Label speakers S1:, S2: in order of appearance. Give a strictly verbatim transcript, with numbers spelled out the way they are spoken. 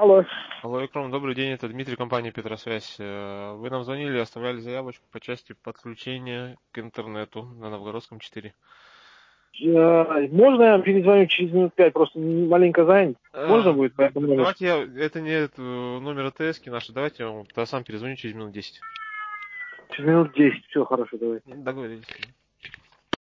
S1: Алло.
S2: Алло, Икром, добрый день, это Дмитрий, компания Петросвязь. Э, Вы нам звонили, оставляли заявочку по части подключения к интернету на Новгородском четыре.
S1: Э, Можно я вам перезвоню через минут пять? Просто маленько занят. Можно
S2: Э,
S1: будет по этому номеру?
S2: Давайте я, это не это, номер АТС наши, давайте я вам тогда сам перезвоню через минут десять.
S1: Через минут десять. Все хорошо, давай.
S2: Договорились.